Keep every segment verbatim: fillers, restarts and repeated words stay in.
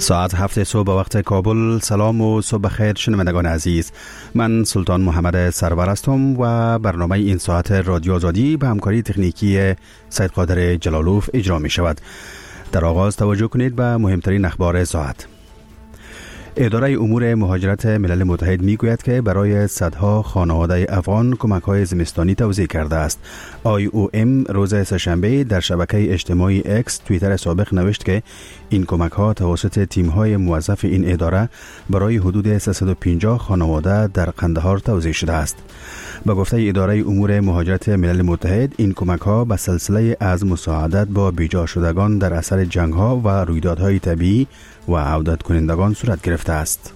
ساعت هفت صبح به وقت کابل. سلام و صبح بخیر شنوندگان عزیز، من سلطان محمد سرور هستم و برنامه این ساعت رادیو آزادی به همکاری تکنیکی سید قادر جلالوف اجرا می شود. در آغاز توجه کنید به مهمترین اخبار ساعت. اداره امور مهاجرت ملل متحد می گوید که برای صدها خانواده افغان کمک‌های زمستانی توزیع کرده است. آی او ام روز سه‌شنبه در شبکه اجتماعی اکس توییتر سابق نوشت که این کمک‌ها توسط تیم‌های موظف این اداره برای حدود سیصد و پنجاه خانواده در قندهار توزیع شده است. با گفته اداره امور مهاجرت ملل متحد، این کمک‌ها به سلسله از مساعدت با بیجا شدگان در اثر جنگ‌ها و رویدادهای طبیعی و عودت کنندگان صورت گرفته است.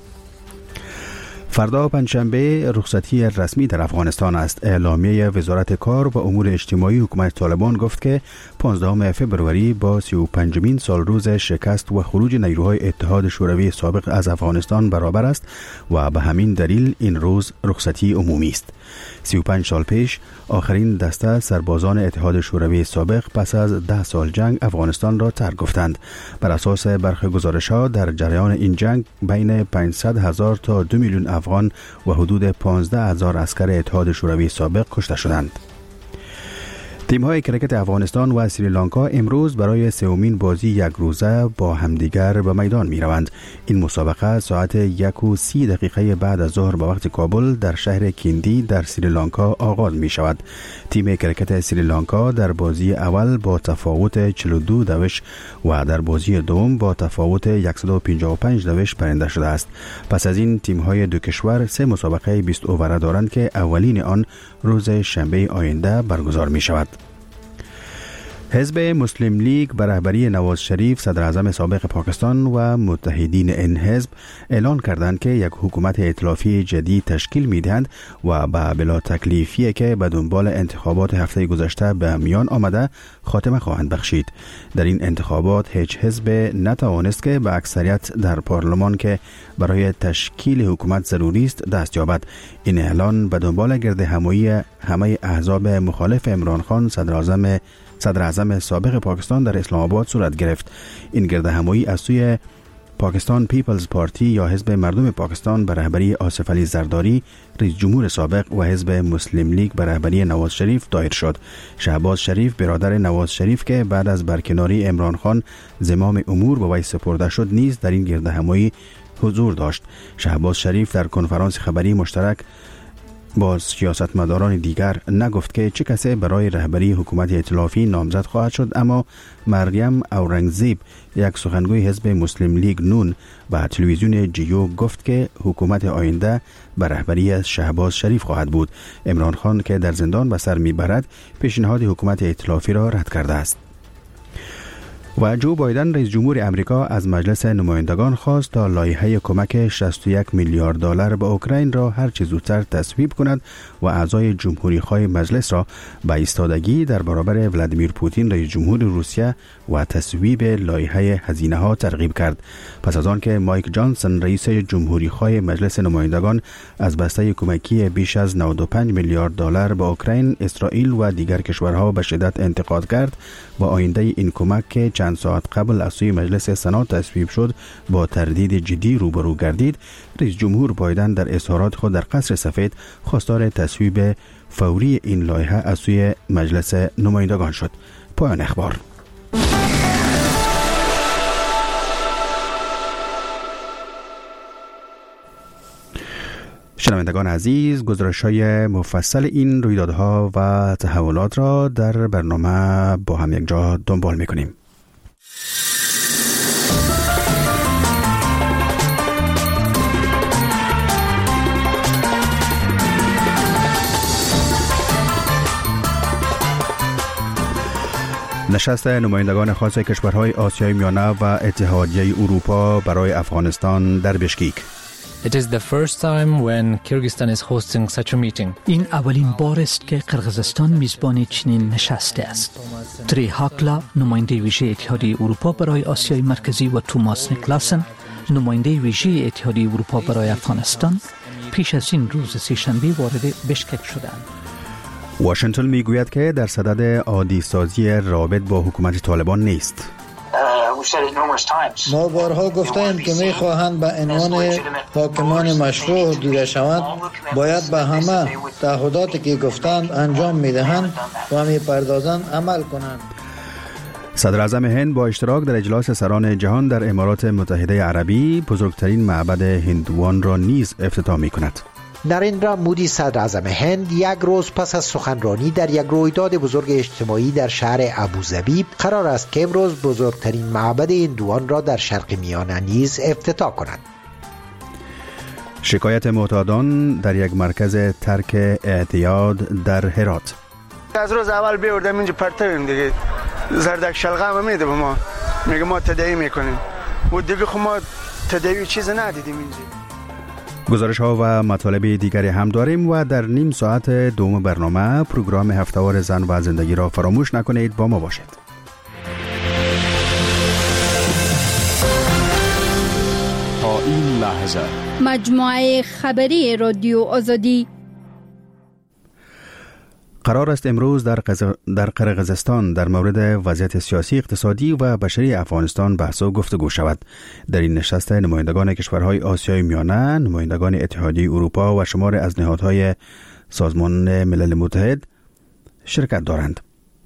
فردا پنجشنبه رخصتی رسمی در افغانستان است. اعلامیه وزارت کار و امور اجتماعی حکومت طالبان گفت که پانزدهم فوریه با سی و پنجمین سال روز شکست و خروج نیروهای اتحاد شوروی سابق از افغانستان برابر است و به همین دلیل این روز رخصتی عمومی است. سی و پنج سال پیش آخرین دسته سربازان اتحاد شوروی سابق پس از ده سال جنگ افغانستان را ترک گفتند. بر اساس برخی گزارش‌ها در جریان این جنگ بین پانصد هزار تا دو میلیون افغان و حدود پانزده هزار عسکر اتحاد شوروی سابق کشته شدند. تیم‌های کرکت افغانستان و سریلانکا امروز برای سومین بازی یک روزه با همدیگر به میدان می‌روند. این مسابقه ساعت یک و سی دقیقه بعد از ظهر به وقت کابل در شهر کیندی در سریلانکا آغاز می‌شود. تیم کرکت سریلانکا در بازی اول با تفاوت چهل و دو دوش و در بازی دوم با تفاوت صد و پنجاه و پنج دوش برنده شده است. پس از این تیم‌های دو کشور سه مسابقه بیست اووره دارند که اولین آن روز شنبه آینده برگزار می‌شود. حزب مسلم لیگ به رهبری نواز شریف صدر اعظم سابق پاکستان و متحدین این حزب اعلان کردند که یک حکومت ائتلافی جدید تشکیل می‌دهند و به بلا تکلیفی که به دنبال انتخابات هفته گذشته به میان آمده خاتمه خواهند بخشید. در این انتخابات هیچ حزب نتوانست که به اکثریت در پارلمان که برای تشکیل حکومت ضروری است دست یابد. این اعلان به دنبال گرد همایی همه احزاب مخالف عمران خان صدر اعظم صدر اعظم سابق پاکستان در اسلام آباد صورت گرفت. این گرد همایی از سوی پاکستان پیپلز پارتی یا حزب مردم پاکستان به رهبری آصف علی زرداری رئیس جمهور سابق و حزب مسلم لیگ به رهبری نواز شریف دایر شد. شهباز شریف برادر نواز شریف که بعد از برکناری عمران خان زمام امور به وی سپرده شد نیز در این گرد همایی حضور داشت. شهباز شریف در کنفرانس خبری مشترک با سیاستمداران دیگر نگفت که چه کسی برای رهبری حکومت ائتلافی نامزد خواهد شد، اما مریم اورنگزیب یک سخنگوی حزب مسلم لیگ نون به تلویزیون جیو گفت که حکومت آینده به رهبری از شهباز شریف خواهد بود. عمران خان که در زندان به سر میبرد پیشنهاد حکومت ائتلافی را رد کرده است. و جو بایدن رئیس جمهور امریکا از مجلس نمایندگان خواست تا لایحه کمک شصت و یک میلیارد دلار به اوکراین را هر چه زودتر تصویب کند و اعضای جمهوری خواه مجلس را به ایستادگی در برابر ولادیمیر پوتین رئیس جمهور روسیه و تصویب لایحه هزینه ها ترغیب کرد. پس از آن که مایک جانسون رئیس جمهوری خواه مجلس نمایندگان از بسته کمکی بیش از نود و پنج میلیارد دلار به اوکراین، اسرائیل و دیگر کشورها به شدت انتقاد کرد و آینده این کمک که چند ساعت قبل از سوی مجلس سنا تصویب شد با تردید جدی روبرو گردید، رئیس جمهور بایدن در اظهارات خود در قصر سفید خواستار تصویب فوری این لایحه از سوی مجلس نمایندگان شد. پایان اخبار. شنوندگان عزیز، گزارش‌های مفصل این رویدادها و تحولات را در برنامه با هم یک جا دنبال می‌کنیم. نشست نمایندگان خاص کشورهای آسیای میانه و اتحادیه اروپا برای افغانستان در بشکیک. It is the first time when Kyrgyzstan is hosting such a meeting. این اولین بار است که قرقیزستان میزبان چنین نشستی است. تری هاکلا، نماینده ویژه اتحادیه اروپا برای آسیای مرکزی و توماس نیکلاسن، نماینده ویژه اتحادیه اروپا برای افغانستان، پیش از این روز سه‌شنبه وارد بشکک شدند. واشنگتن میگوید که در صدد عادی سازی رابط با حکومت طالبان نیست. Uh, ما بارها گفتیم که میخواهند به عنوان حاکمان مشروع دیده شوند، باید به همه تعهداتی که گفتند انجام میدهند و میپردازند عمل کنند. صدر اعظم هند با اشتراک در اجلاس سران جهان در امارات متحده عربی بزرگترین معبد هندوان را نیز افتتاح می کند. نریندرا مودی صدر اعظم هند یک روز پس از سخنرانی در یک رویداد بزرگ اجتماعی در شهر ابوظبی قرار است که امروز بزرگترین معبد هندوان را در شرق میانه نیز افتتاح کند. شکایت معتادان در یک مرکز ترک اعتیاد در هرات. از روز اول بیوردم اینجا پرتویم دیگه، زردک شلغم میده به ما، میگه ما تداوی میکنیم و دیگه خب ما تداوی چیز ندیدیم اینجا. گزارش ها و مطالب دیگری هم داریم و در نیم ساعت دوم برنامه پروگرام هفته‌وار زن و زندگی را فراموش نکنید، با ما باشید. تا این لحظه مجموعه خبری رادیو آزادی. قرار است امروز در, قز... در قرقیزستان در مورد وضعیت سیاسی، اقتصادی و بشری افغانستان بحث و گفتگو شود. در این نشست نمایندگان کشورهای آسیای میانه، نمایندگان اتحادیه اروپا و شمار از نهادهای سازمان ملل متحد شرکت دارند.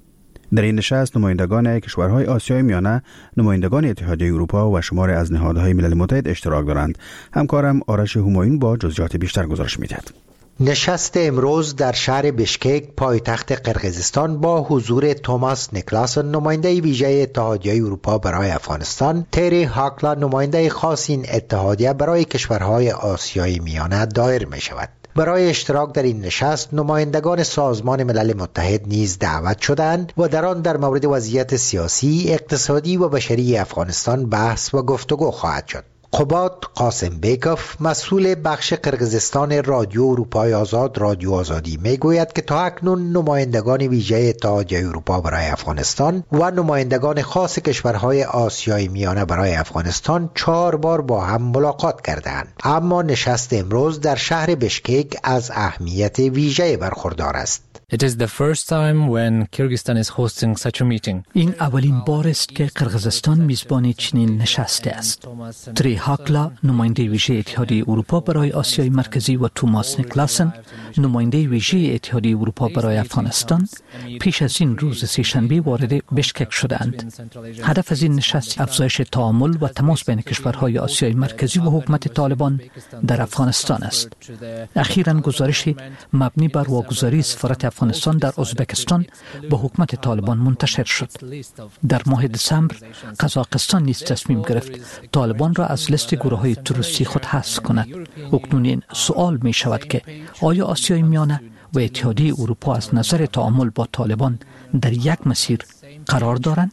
در این نشست نمایندگان کشورهای آسیای میانه، نمایندگان اتحادیه اروپا و شمار از نهادهای ملل متحد اشتراک دارند. همکارم آرش همایون با جزئیات بیشتر گزارش می‌دهد. نشست امروز در شهر بشکک پایتخت قرقیزستان با حضور توماس نیکلاسن نماینده ویژه اتحادیه اروپا برای افغانستان، تری هاکلا نماینده خاص این اتحادیه برای کشورهای آسیای میانه دایر می شود. برای اشتراک در این نشست نمایندگان سازمان ملل متحد نیز دعوت شدند و در آن در مورد وضعیت سیاسی، اقتصادی و بشری افغانستان بحث و گفتگو خواهد شد. قباد قاسم بیکوف مسئول بخش قرقیزستان رادیو اروپای آزاد رادیو آزادی میگوید که تا اکنون نمایندگان ویژه اتحادیه اروپا برای افغانستان و نمایندگان خاص کشورهای آسیای میانه برای افغانستان چهار بار با هم ملاقات کردند، اما نشست امروز در شهر بشکک از اهمیت ویژه برخوردار است. It is the first time when Kyrgyzstan is hosting such a meeting. این اولین بار است که قرقیزستان میزبان چنین نشسته است. تری هاکلا نماینده ویژه اتحادیه اروپا برای آسیای مرکزی و توماس نیکلاسن نماینده ویژه اتحادیه اروپا برای افغانستان پیش از این روز سه‌شنبه وارد بشکک شدند. هدف از این نشست افزایش تعامل و تماس بین کشورهای آسیای مرکزی و حکومت طالبان در افغانستان است. اخیراً گزارش مبنی بر واگذاری سفارت افغانستان در ازبکستان به حکومت طالبان منتشر شد. در ماه دسامبر قزاقستان نیز تصمیم گرفت طالبان را از لیست گروه‌های تروریستی خود حذف کند. اکنون این سوال می شود که آیا آسیای میانه و اتحادیه اروپا از نظر تعامل با طالبان در یک مسیر قرار دارند؟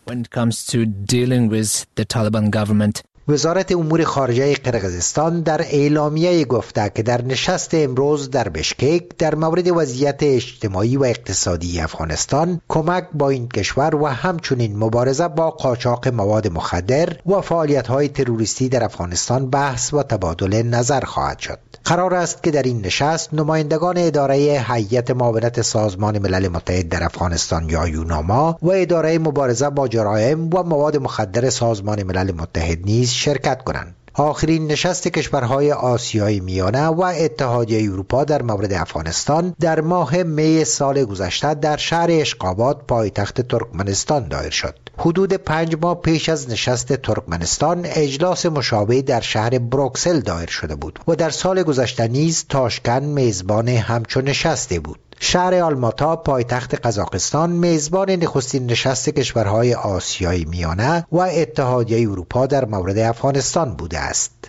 وزارت امور خارجه قرقیزستان در اعلامیه گفته که در نشست امروز در بشکک در مورد وضعیت اجتماعی و اقتصادی افغانستان، کمک با این کشور و همچنین مبارزه با قاچاق مواد مخدر و فعالیت‌های تروریستی در افغانستان بحث و تبادل نظر خواهد شد. قرار است که در این نشست نمایندگان اداره هیئت معاونت سازمان ملل متحد در افغانستان یا یوناما و اداره مبارزه با جرایم و مواد مخدر سازمان ملل متحد نیز شرکت کنند. آخرین نشست کشورهای آسیای میانه و اتحادیه اروپا در مورد افغانستان در ماه می سال گذشته در شهر اشقاباد پایتخت ترکمنستان دایر شد. حدود پنج ماه پیش از نشست ترکمنستان اجلاس مشابه در شهر بروکسل دایر شده بود و در سال گذشته نیز تاشکند میزبان همچون نشستی بود. شهر آلماتا پایتخت قزاقستان میزبان نخستین نشست کشورهای آسیای میانه و اتحادیه اروپا در مورد افغانستان بوده است.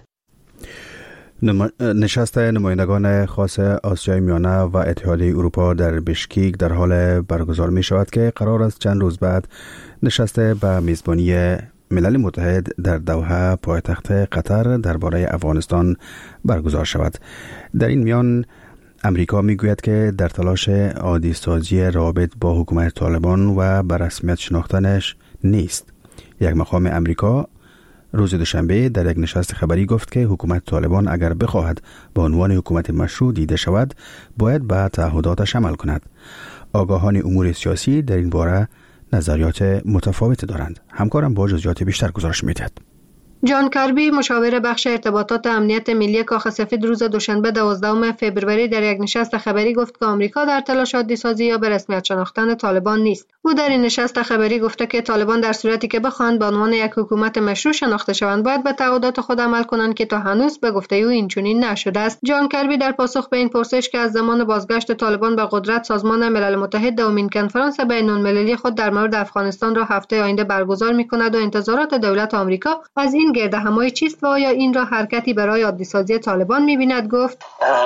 نشست نمایندگان خاص آسیای میانه و اتحادیه اروپا در بشکک در حال برگزار می شود که قرار است چند روز بعد نشست به میزبانی ملل متحد در دوحه پایتخت قطر درباره افغانستان برگزار شود. در این میان امریکا میگوید که در تلاش عادی سازی روابط با حکومت طالبان و به رسمیت شناختنش نیست. یک مقام امریکا روز دوشنبه در یک نشست خبری گفت که حکومت طالبان اگر بخواهد به عنوان حکومت مشروع دیده شود، باید به تعهداتش عمل کند. آگاهان امور سیاسی در این باره نظریات متفاوتی دارند. همکارم با جزئیات بیشتر گزارش می‌دهد. جان کربی مشاور بخش ارتباطات امنیت ملی کاخ سفید روز دوشنبه دوازدهم فوریه در یک نشست خبری گفت که آمریکا در تلاش عادی‌سازی یا به رسمیت شناختن طالبان نیست. او در این نشست خبری گفته که طالبان در صورتی که بخواهند به عنوان یک حکومت مشروع شناخته شوند باید به تعهدات خود عمل کنند که تا هنوز به گفته او اینچنین نشده است. جان کربی در پاسخ به این پرسش که از زمان بازگشت طالبان به قدرت سازمان ملل متحد دومین کنفرانس بین‌المللی خود در مورد افغانستان را هفته آینده برگزار می‌کند و انتظارات دولت آمریکا از این گردهمایی چیست و آیا این را حرکتی برای عادی‌سازی طالبان می‌بیند؟ گفت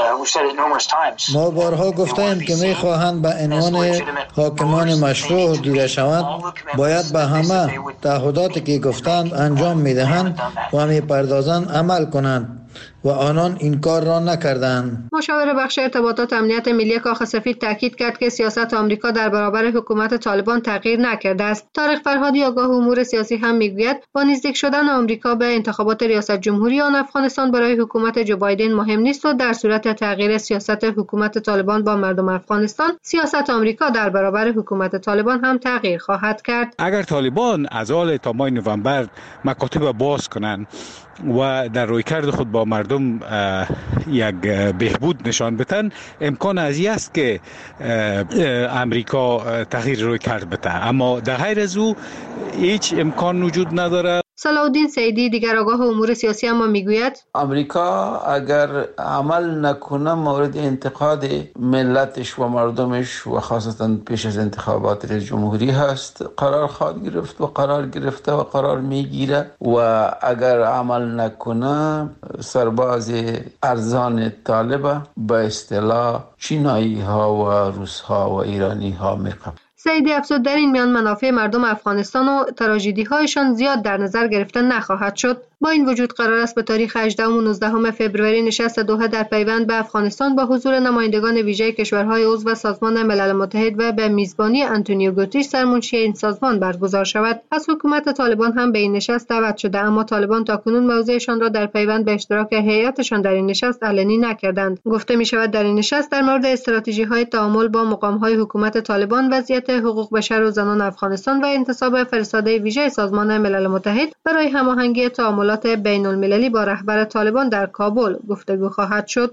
ما بارها گفتیم که می‌خواهند به عنوان حاکمان مشروع دیده شوند باید به همه تعهداتی که گفتند انجام می‌دهند و می‌پردازند عمل کنند و آنان این کار را نکردند. مشاور بخش ارتباطات امنیت ملی کاخ سفید تاکید کرد که سیاست آمریکا در برابر حکومت طالبان تغییر نکرده است. طارق فرهادی آگاه امور سیاسی هم میگوید با نزدیک شدن آمریکا به انتخابات ریاست جمهوری آن افغانستان برای حکومت جو بایدن مهم نیست و در صورت تغییر سیاست حکومت طالبان با مردم افغانستان سیاست آمریکا در برابر حکومت طالبان هم تغییر خواهد کرد. اگر طالبان از حال تا ماه نوامبر مکاتب باز کنند و در رویکرد خود با مردم یک بهبود نشان بدن امکان ازی است که امریکا تغییر رویکرد بده، اما در غیر از او هیچ امکان وجود نداره. صلاح سیدی دیگر آگاه امور سیاسی اما میگوید امریکا اگر عمل نکنه مورد انتقاد ملتش و مردمش و خاصتا پیش از انتخابات رئیس جمهوری هست قرار خواهد گرفت و قرار گرفته و قرار میگیره و اگر عمل نکنه سرباز ارزان طالب به اصطلاح چینایی ها و روس ها و ایرانی ها میقبل. سیدی افزود در این میان منافع مردم افغانستان و تراژدی هایشان زیاد در نظر گرفته نخواهد شد. با این وجود قرار است به تاریخ هجدهم و نوزدهم فوریه نشست دوحه در پیوند به افغانستان با حضور نمایندگان ویژه کشورهای عضو سازمان ملل متحد و به میزبانی آنتونیو گوتریش سرمنشی این سازمان برگزار شود. از حکومت طالبان هم به این نشست دعوت شده، اما طالبان تاکنون موضعشان را در پیوند به اشتراک هیئتشان در این نشست علنی نکردند. گفته می شود در این نشست در مورد استراتژی‌های تعامل با مقام‌های حکومت طالبان، وضعیت حقوق بشر و زنان افغانستان و انتصاب فرستاده ویژه سازمان ملل متحد برای هماهنگی تعاملات بین المللی با رهبر طالبان در کابل گفتگو خواهد شد.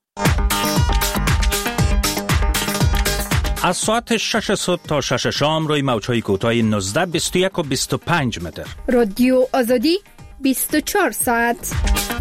از ساعت شش صبح تا شش شام روی موج‌های کوتاه نوزده، بیست و یک و بیست و پنج متر. رادیو آزادی بیست و چهار ساعت.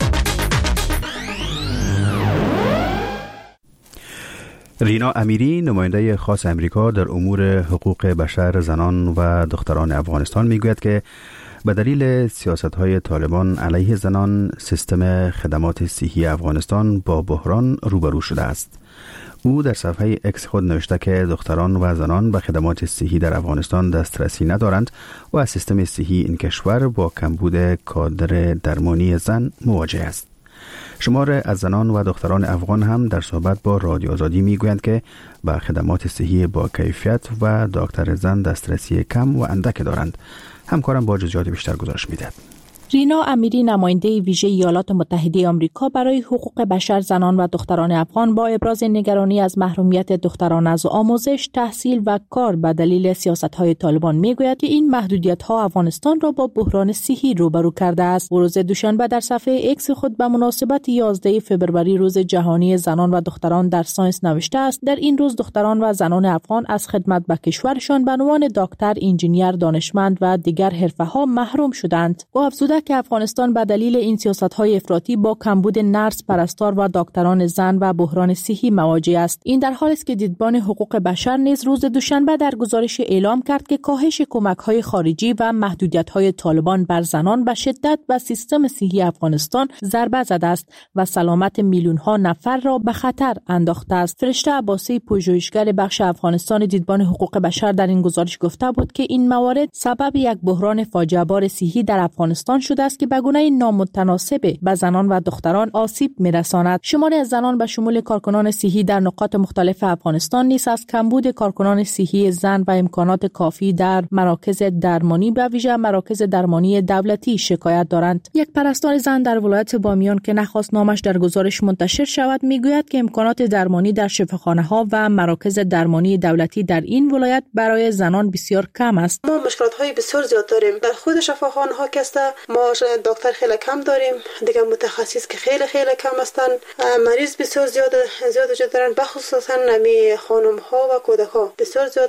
رینا امیری نماینده خاص امریکا در امور حقوق بشر زنان و دختران افغانستان میگوید که به دلیل سیاست‌های طالبان علیه زنان سیستم خدمات صحی افغانستان با بحران روبرو شده است. او در صفحه اکس خود نوشته که دختران و زنان به خدمات صحی در افغانستان دسترسی ندارند و از سیستم صحی این کشور با کمبود کادر درمانی زن مواجه است. شمار از زنان و دختران افغان هم در صحبت با رادیو آزادی میگویند که به خدمات صحی با کیفیت و دکتر زن دسترسی کم و اندک دارند. همکارم با جزئیات بیشتر گزارش می‌دهد. رینا امیری نماینده ویژه ایالات متحده آمریکا برای حقوق بشر زنان و دختران افغان با ابراز نگرانی از محرومیت دختران از آموزش، تحصیل و کار به دلیل سیاست‌های طالبان میگوید که این محدودیت‌ها افغانستان را با بحران صحی روبرو کرده است. روز دوشنبه در صفحه اکس خود به مناسبت یازده فوریه روز جهانی زنان و دختران در ساینس نوشته است: در این روز دختران و زنان افغان از خدمت به کشورشان به عنوان دکتر، انجینیر، دانشمند و دیگر حرفه‌ها محروم شدند. او افزوده که افغانستان به دلیل این سیاست‌های افراطی با کمبود نرس، پرستار و دکتران زن و بحران صحی مواجه است. این در حالی است که دیدبان حقوق بشر نیز روز دوشنبه در گزارش اعلام کرد که کاهش کمک‌های خارجی و محدودیت‌های طالبان بر زنان به شدت به سیستم صحی افغانستان ضربه زده است و سلامت میلیون‌ها نفر را به خطر انداخته است. فرشته عباسی، پژوهشگر بخش افغانستان دیدبان حقوق بشر، در این گزارش گفته بود که این موارد سبب یک بحران فاجعه‌بار صحی در افغانستان شد شده است که به گونه نامتناسب به زنان و دختران آسیب می‌رساند. شماری از زنان به شمول کارکنان صحی در نقاط مختلف افغانستان نیز از کمبود کارکنان صحی زن و امکانات کافی در مراکز درمانی به ویژه مراکز درمانی دولتی شکایت دارند. یک پرستار زن در ولایت بامیان که نخواست نامش در گزارش منتشر شود میگوید که امکانات درمانی در شفاخانه‌ها و مراکز درمانی دولتی در این ولایت برای زنان بسیار کم است. ما مشکلات‌های بسیار زیاد داریم. در خود شفاخانه‌ها که است ما دکتر خیلی کم داریم، دیگه متخصص که خیلی خیلی کم هستند. مریض بسیار زیاد زیاد وجود دارند، بخصوصا نمی خانم‌ها و کودک‌ها بسیار زیاد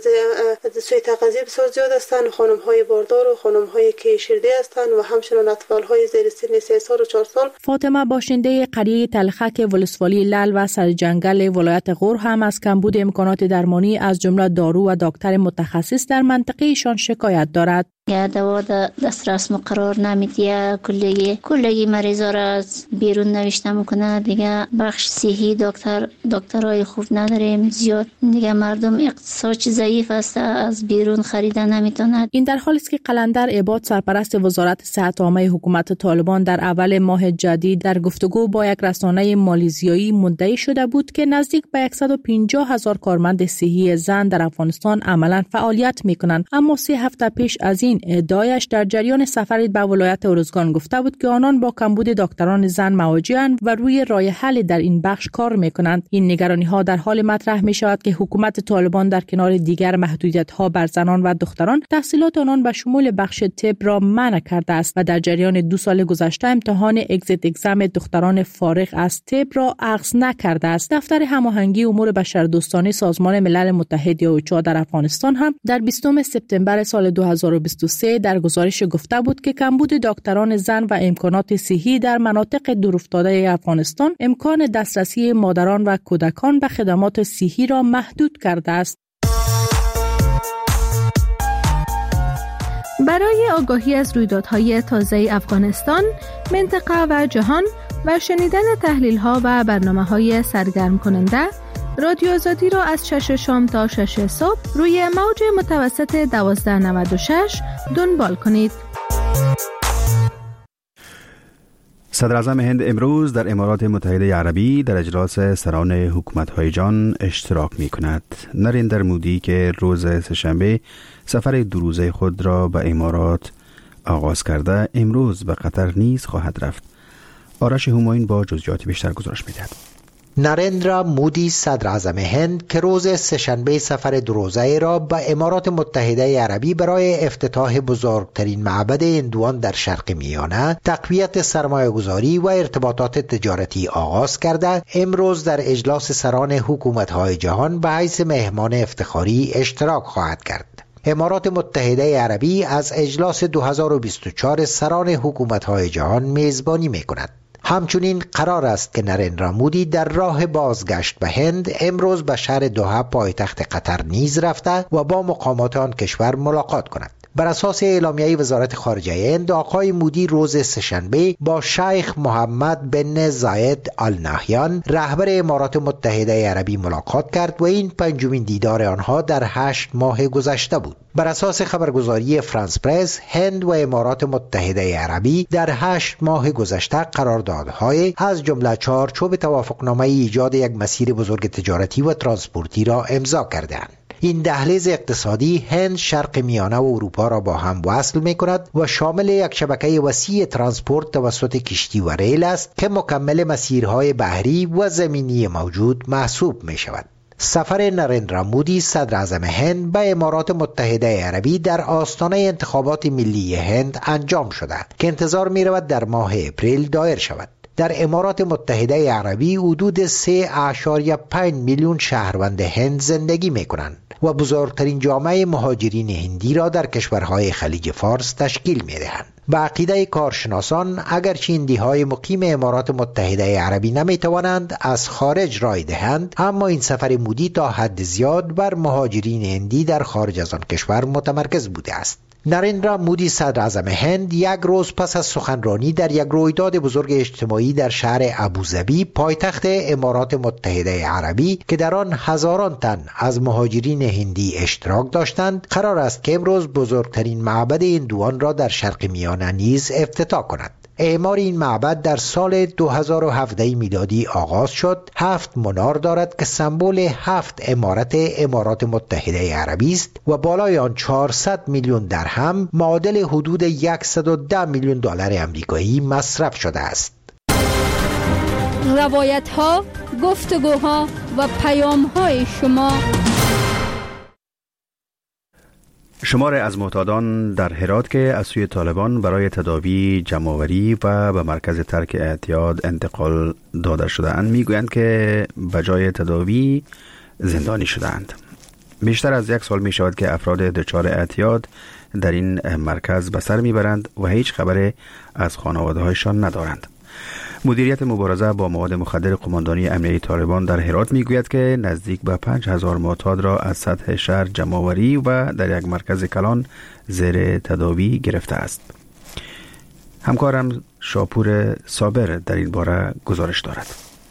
از سوی تغذیه بسیار زیاد هستند. خانم‌های باردار و خانم‌هایی که شیرده هستند و همچنین اطفال‌های زیر سن سه سال و چهار سال. فاطمه باشنده قریه تلخک ولسوالی لل و سرجنگل ولایت غور هم از کمبود امکانات درمانی از جمله دارو و دکتر متخصص در منطقه ایشان شکایت دارد. یا دوا دسترس مقرار نمیدیه، کلگی کلگی مریضا را از بیرون نوشته میکنه. دیگه بخش صحی دکتر دکترای خوب نداریم زیاد. دیگه مردم اقتصادی ضعیف است، از بیرون خریدن نمیتونه. این در حالی است که قلندر عباد سرپرست وزارت صحت عامه حکومت طالبان در اول ماه جدید در گفتگو با یک رسانه مالیزیایی مدعی شده بود که نزدیک به صد و پنجاه هزار کارمند صحی زن در افغانستان عملاً فعالیت میکنند. اما سه هفته پیش از این ادعایش در جریان سفری به ولایت ارزگان گفته بود که آنان با کمبود دکتران زن مواجه‌اند و روی راه حل در این بخش کار میکنند. این نگرانی ها در حال مطرح می شود که حکومت طالبان در کنار دیگر محدودیت ها بر زنان و دختران تحصیلات آنان به شمول بخش طب را منع کرده است و در جریان دو سال گذشته امتحان اگزیت اگزم دختران فارغ از طب را اخذ نکرده است. دفتر هماهنگی امور بشردوستانه سازمان ملل متحد یا اوچا در افغانستان هم در بیستم سپتامبر سال دو هزار و بیست و سه در گزارش گفته بود که کمبود دکتران زن و امکانات صحی در مناطق دورافتاده افغانستان امکان دسترسی مادران و کودکان به خدمات صحی را محدود کرده است. برای آگاهی از رویدادهای تازه افغانستان، منطقه و جهان و شنیدن تحلیل‌ها و برنامه‌های سرگرم کننده، رادیو آزادی را از شش شام تا شش صبح روی موج متوسط دوازده نود و شش دنبال کنید. صدر اعظم هند امروز در امارات متحده عربی در اجلاس سران حکومت‌های جهان اشتراک می‌کند. نریندر مودی که روز سه‌شنبه سفر دو روزه خود را به امارات آغاز کرده، امروز به قطر نیز خواهد رفت. آرش همایون با جزئیات بیشتر گزارش می‌دهد. نریندرا مودی صدر اعظم هند که روز سه‌شنبه سفر دو روزه را به امارات متحده عربی برای افتتاح بزرگترین معبد هندوان در شرق میانه، تقویت سرمایه‌گذاری و ارتباطات تجارتی آغاز کرده، امروز در اجلاس سران حکومت‌های جهان به حیث مهمان افتخاری اشتراک خواهد کرد. امارات متحده عربی از اجلاس دو هزار و بیست و چهار سران حکومت‌های جهان میزبانی می‌کند. همچنین قرار است که نریندرا مودی در راه بازگشت به هند امروز به شهر دوحه پایتخت قطر نیز رفته و با مقامات آن کشور ملاقات کند. بر اساس اعلامیه وزارت خارجه هند، آقای مودی روز سه‌شنبه با شیخ محمد بن زاید آل نهیان رهبر امارات متحده عربی ملاقات کرد و این پنجمین دیدار آنها در هشت ماه گذشته بود. بر اساس خبرگزاری فرانس پرس، هند و امارات متحده عربی در هشت ماه گذشته قراردادهای از جمله چارچوب توافقنامه ایجاد یک مسیر بزرگ تجارتی و ترانسپورتی را امضا کردند. این دهلیز اقتصادی هند، شرق میانه و اروپا را با هم وصل می کند و شامل یک شبکه وسیع ترانسپورت توسط کشتی و ریل است که مکمل مسیرهای بحری و زمینی موجود محسوب می شود. سفر نریندرا مودی صدر اعظم هند به امارات متحده عربی در آستانه انتخابات ملی هند انجام شده که انتظار می رود در ماه اپریل دایر شود. در امارات متحده عربی حدود سه اشاریه پنج میلیون شهروند هند زندگی می کنند و بزرگترین جامعه مهاجرین هندی را در کشورهای خلیج فارس تشکیل می دهند. به عقیده کارشناسان، اگرچه هندی‌های مقیم امارات متحده عربی نمی توانند از خارج رای دهند، اما این سفر مودی تا حد زیاد بر مهاجرین هندی در خارج از آن کشور متمرکز بوده است. نریندرا مودی صدر اعظم هند یک روز پس از سخنرانی در یک رویداد بزرگ اجتماعی در شهر ابوظبی پایتخت امارات متحده عربی که در آن هزاران تن از مهاجرین هندی اشتراک داشتند قرار است که امروز بزرگترین معبد هندوان را در شرق میانه نیز افتتاح کند. اعمار این معبد در سال دو هزار و هفده میلادی آغاز شد. هفت منار دارد که سمبل هفت امارت امارات متحده عربی است و بالای آن چهارصد میلیون درهم معادل حدود صد و ده میلیون دلار آمریکایی مصرف شده است. روایت ها، گفتگوها و پیام های شما. شمار از معتادان در هرات که از سوی طالبان برای تداوی جمع‌آوری و به مرکز ترک اعتیاد انتقال داده شده‌اند میگویند که بجای تداوی زندانی شده‌اند. بیشتر از یک سال می شود که افراد دچار اعتیاد در این مرکز به سر میبرند و هیچ خبر از خانواده‌هایشان ندارند. مدیریت مبارزه با مواد مخدر قماندانی امنیتی طالبان در هرات میگوید که نزدیک به پنج هزار معتاد را از سطح شهر جمع‌آوری و در یک مرکز کلان زیر تداوی گرفته است. همکارم شاپور صابر در این باره گزارش دارد.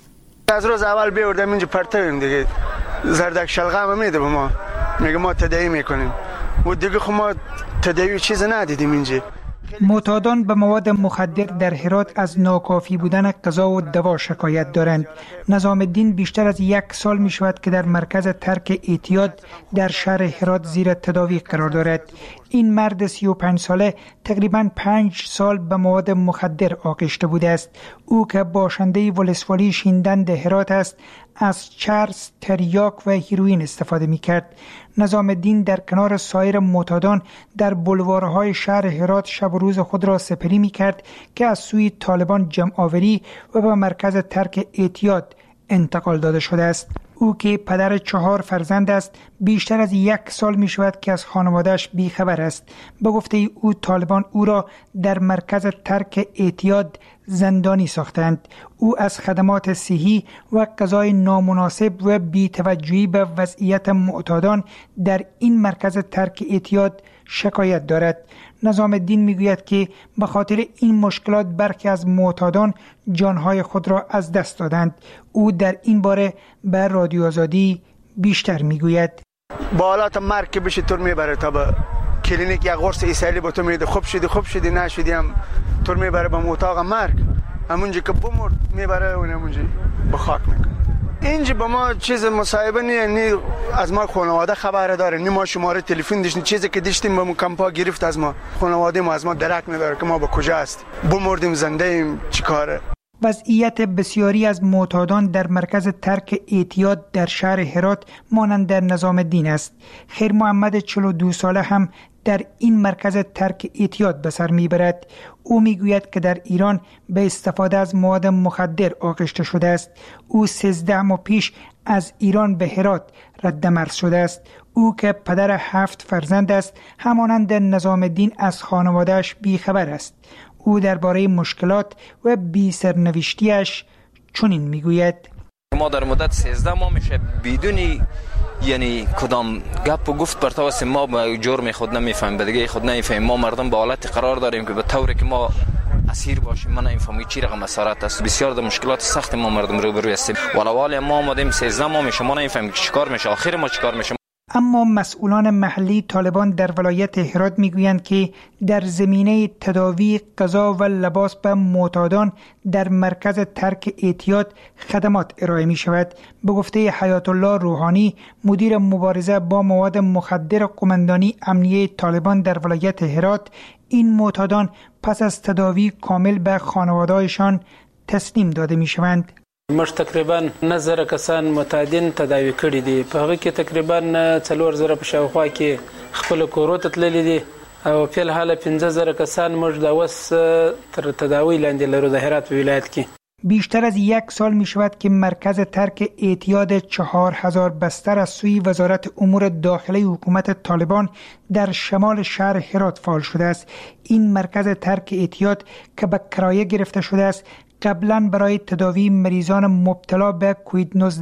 از روز اول بیوردم اینجا پرتویم دیگه زردک شلغه هم میده به ما، میگه ما تداوی میکنیم و دیگه خب ما تداوی چیز ندیدیم اینجا. معتادان به مواد مخدر در هرات از ناکافی بودن غذا و دوا شکایت دارند. نظام الدین بیشتر از یک سال می شود که در مرکز ترک اعتیاد در شهر هرات زیر تداوی قرار دارد. این مرد سی و پنج ساله تقریباً پنج سال به مواد مخدر آغشته بوده است. او که باشنده ولسوالی شیندند هرات است، از چرس، تریاک و هیروئین استفاده می کرد. نظام الدین در کنار سایر معتادان در بلوارهای شهر هرات شب و روز خود را سپری می کرد که از سوی طالبان جمع‌آوری و به مرکز ترک اعتیاد انتقال داده شده است. او که پدر چهار فرزند است، بیشتر از یک سال می شود که از خانواده‌اش بیخبر است. به گفته او طالبان او را در مرکز ترک اعتیاد زندانی ساختند. او از خدمات صحی و غذای نامناسب و بی‌توجهی به وضعیت معتادان در این مرکز ترک اعتیاد شکایت دارد. نظام الدین میگوید که به خاطر این مشکلات برخی از معتادان جانهای خود را از دست دادند. او در این باره به رادیو آزادی بیشتر میگوید. با حالات مرگ که بشه طور میبره تا به کلینیک یک قرص ایسایلی با تو میده، خوب شدی خوب شدی نشدی هم طور میبره به اتاق مرگ، همونجا که بمرد میبره و همونجا به خاک میکنه. اینجا با ما چیز مصاحبه نیه، نی از ما خانواده خبر داره، نی ما شماره تلفن داشتیم، چیزی که داشتیم به کمپا گرفت از ما، خانواده ما از ما درک نداره که ما با کجا هستیم، بمردیم زنده ایم چیکاره. وضعیت بسیاری از معتادان در مرکز ترک اعتیاد در شهر هرات مانند در نظام الدین است. خیر محمد چهل و دو ساله هم در این مرکز ترک اعتیاد به سر میبرد. او میگوید که در ایران به استفاده از مواد مخدر آغشته شده است. او سیزده ماه پیش از ایران به هرات رد مرز شده است. او که پدر هفت فرزند است، همانند نظام الدین از خانواده‌اش بیخبر است. او درباره مشکلات و بی سرنوشتیش چنین میگوید: ما در مدت سیزده ماه میشه بدونی یعنی کدام گپ و گفت برتاوس ما به جرم خود نمیفهمیم، به دیگه خود نمیفهمیم. ما مردم به حالت قرار داریم که به طوری که ما اسیر باشیم. من نمیفهمم چی رقم اسارت است. بسیار در مشکلات سخت ما مردم روبرو هستیم. ولوال ما اومدیم سیزده ماه میشه ما نمیفهمیم چیکار میشه، آخر ما چیکار میشه. اما مسئولان محلی طالبان در ولایت هرات میگویند که در زمینه تداوی، غذا و لباس به معتادان در مرکز ترک اعتیاد خدمات ارائه می شود. به گفته حیات الله روحانی، مدیر مبارزه با مواد مخدر قماندانی امنیه طالبان در ولایت هرات، این معتادان پس از تداوی کامل به خانواده‌هایشان تسلیم داده می شوند. موږ تقریبا نظر کسان معتادین تداوی کړي دي. په هغه کې تقریبا څلور زره په شاوخوا کې خپل کورو ته تللي دي او په الحال پنځه زره کسان موږ د اوس تر تداوی لاندې لرو د هرات ولایت کې. بیشتر از یک سال می شود که مرکز ترک اعتیاد چهار هزار بستر از سوی وزارت امور داخله حکومت طالبان در شمال شهر هرات فعال شده است. این مرکز ترک اعتیاد که به کرایه گرفته شده است، قبلا برای تداوی مریضان مبتلا به کووید نوزده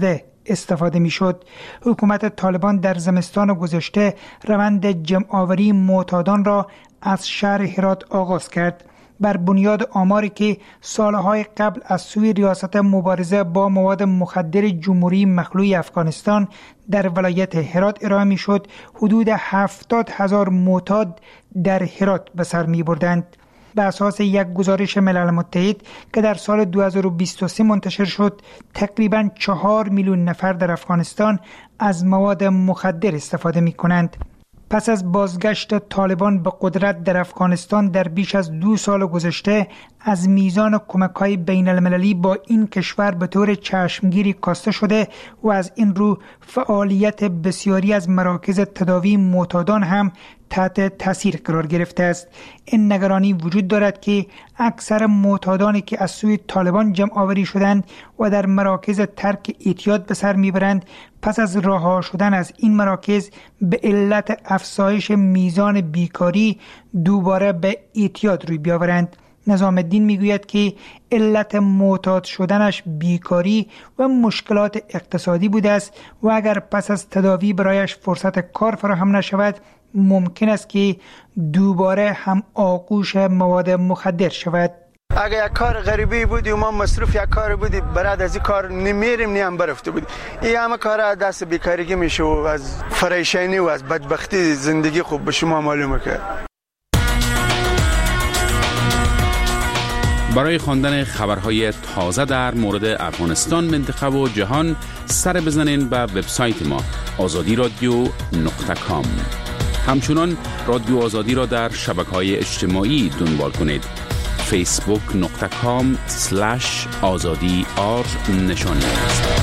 استفاده می شد. حکومت طالبان در زمستان گذشته روند جمع‌آوری معتادان را از شهر هرات آغاز کرد. بر بنیاد آماری که سالهای قبل از سوی ریاست مبارزه با مواد مخدر جمهوری مخلوع افغانستان در ولایت هرات ارائه می شد، حدود هفتاد هزار معتاد در هرات به سر می بردند. به اساس یک گزارش ملل متحد که در سال دو هزار و بیست و سه منتشر شد، تقریباً چهار میلیون نفر در افغانستان از مواد مخدر استفاده می کنند. پس از بازگشت طالبان به قدرت در افغانستان در بیش از دو سال گذشته، از میزان کمک‌های بین المللی با این کشور به طور چشمگیری کاسته شده و از این رو فعالیت بسیاری از مراکز تداوی معتادان هم تحت تاثیر قرار گرفته است. این نگرانی وجود دارد که اکثر معتادانی که از سوی طالبان جمع آوری شدند و در مراکز ترک اعتیاد به سر میبرند، پس از رها شدن از این مراکز به علت افزایش میزان بیکاری دوباره به اعتیاد روی بیاورند. نظام الدین میگوید که علت معتاد شدنش بیکاری و مشکلات اقتصادی بوده است و اگر پس از تداوی برایش فرصت کار فراهم نشود، ممکن است که دوباره هم آغوش مواد مخدر شود. اگه یک کار غریبی بودی و ما مصروف یک کار بودی، برای از این کار نمیریم نیم برفته بودی. این همه کار دست بیکارگی میشه و از فریشانی و از بدبختی زندگی خوب به شما معلومه که. برای خواندن خبرهای تازه در مورد افغانستان، منطقه و جهان سر بزنین به وبسایت ما آزادی رادیو نقطه کام. همچنان رادیو آزادی را در شبکه‌های اجتماعی دنبال کنید. فیسبوک نقطه کام سلش آزادی آر نشانی است.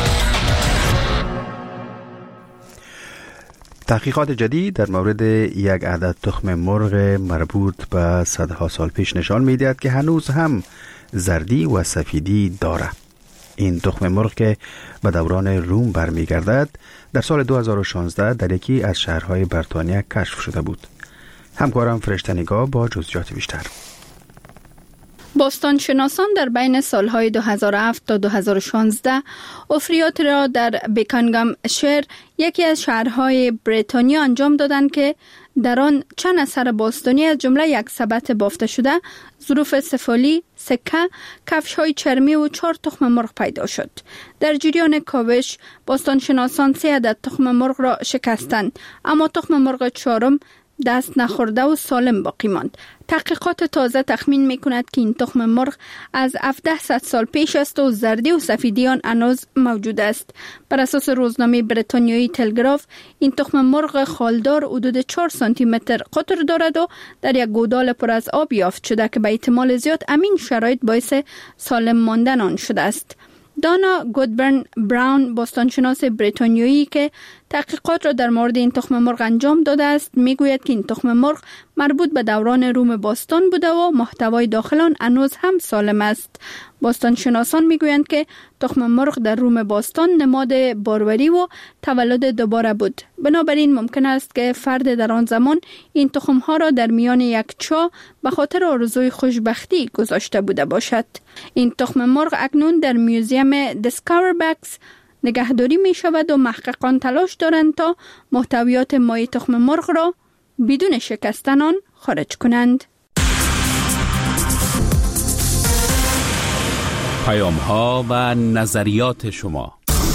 تحقیقات جدید در مورد یک عدد تخم مرغ مربوط به صدها سال پیش نشان می‌دهد که هنوز هم زردی و سفیدی دارد. این تخم مرغ که به دوران روم برمیگردد، در سال دو هزار و شانزده در یکی از شهرهای بریتانیا کشف شده بود. همکارم فرشته نگاه با جزئیات بیشتر. باستانشناسان در بین سالهای دو هزار و هفت تا دو هزار و شانزده افریات را در بیکانگام شهر، یکی از شهرهای بریتانیا، انجام دادند که در آن چند اثر باستانی از جمله یک سبد بافته شده، ظروف سفالی، سکه، کفش‌های چرمی و چهار تخم مرغ پیدا شد. در جریان کاوش باستانشناسان سه عدد تخم مرغ را شکستند، اما تخم مرغ چهارم دست نخورده و سالم باقی ماند. تحقیقات تازه تخمین می کند که این تخم مرغ از هفتصد سال پیش است و زردی و سفیدی آن هنوز موجود است. بر اساس روزنامه بریتانیایی تلگراف، این تخم مرغ خالدار حدود چهار سانتی متر قطر دارد و در یک گودال پر از آب یافت شده که به احتمال زیاد امین شرایط باعث سالم ماندن آن شده است. دانا گودبرن براون، باستانشناس بریتانیایی که تحقیقات را در مورد این تخم مرغ انجام داده است، میگوید که این تخم مرغ مربوط به دوران روم باستان بوده و محتوای داخل آن هنوز هم سالم است. باستانشناسان میگویند که تخم مرغ در روم باستان نماد باروری و تولد دوباره بود. بنابراین ممکن است که فرد در آن زمان این تخم ها را در میان یک چاه به خاطر آرزوی خوشبختی گذاشته بوده باشد. این تخم مرغ اکنون در میوزیم دیسکاور بکس نگهداری می شود و محققان تلاش دارند تا محتویات مای تخم مرغ را بدون شکستن آن خارج کنند. پیام ها و نظریات شما.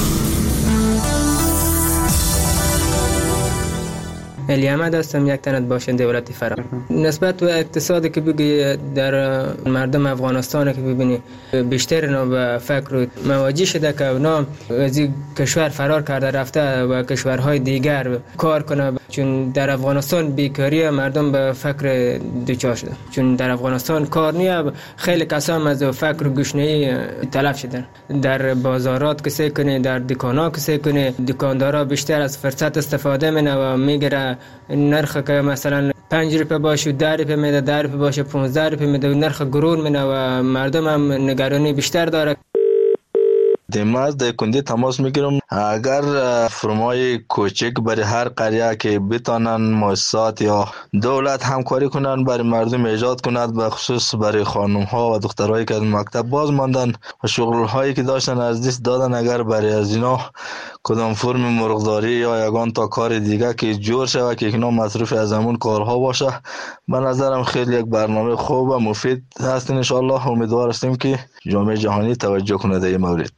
علی احمد هستم، یک تنت باشنده ولایت فرا. نسبت به اقتصادی که بگی در مردم افغانستان که ببینی بیشتر اینا به فکر مواجه شده که اونا از کشور فرار کرده رفته و کشورهای دیگر کار کنه، چون در افغانستان بیکاری مردم به فکر دوچار شده، چون در افغانستان کار نیه. خیلی کسان از فکر گشنه‌ای تلف شدن. در بازارات کسی کنه، در دکانا کسی کنه، دکاندارا بیشتر از فرصت استفاده منه و میگیره نرخ که مثلا پنج روپیه باشه ده روپیه میده، ده روپیه باشه پانزده روپیه میده و نرخ گرون منه و مردم هم نگرانی بیشتر داره. فاطمه از در کندی تماس میگیرم. اگر فرمای کوچک برای هر قریه که بتانن مؤسسات یا دولت همکاری کنن برای مردم ایجاد کند، به خصوص برای خانم ها و دخترایی که از مکتب باز ماندن و شغل هایی که داشتن از دست دادن، اگر برای از اینا کدام فرم مرغداری یا یگان تا کار دیگه که جور شود که اینا مصروف از همون کارها باشه، به نظرم خیلی یک برنامه خوب و مفید هست. ان شاء الله امیدوار هستیم که جامعه جهانی توجه کنه در این مورد.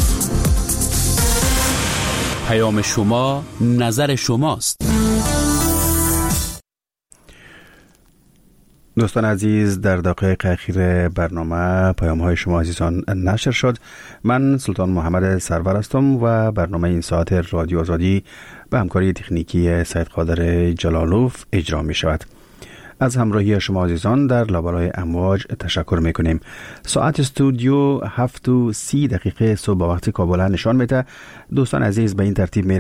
پیام شما نظر شماست. دوستان عزیز، در دقایق اخیر برنامه پیام های شما عزیزان نشر شد. من سلطان محمد سرور هستم و برنامه این ساعت رادیو آزادی به همکاری تکنیکی سید قادر جلالوف اجرا می شود. از همراهی شما عزیزان در لابلای امواج تشکر می کنیم. ساعت استودیو هفت و سی دقیقه صبح وقت کابل نشان میده. دوستان عزیز به این ترتیب می